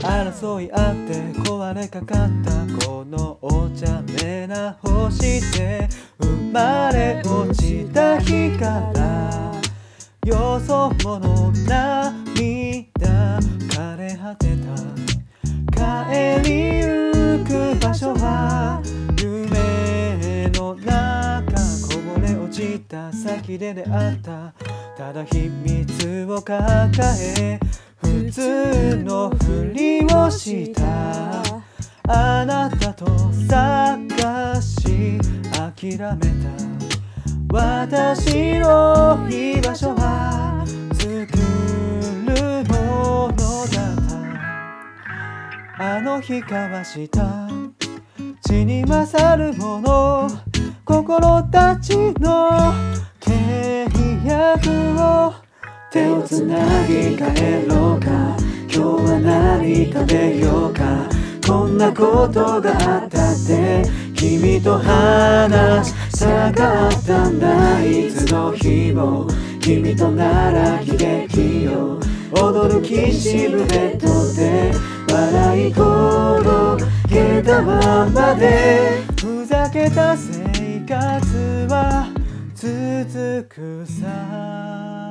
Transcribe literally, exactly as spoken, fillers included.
争い合って壊れかかったこのお茶目な星で生まれ落ちた日からよそ者涙枯れ果てた帰りゆく場所は夢の中こぼれ落ちた先で出会ったただ秘密を抱え普通のふりをしたあなたと探し諦めた私の居場所は作るものだったあの日交わした血に勝るもの心たちの契約を手をつなぎ帰ろうか今日は何食べようかこんなことがあったって君と話したかったんだいつの日も君となら悲劇を踊るキシルベッドで笑い転げたままでふざけた生活は続くさ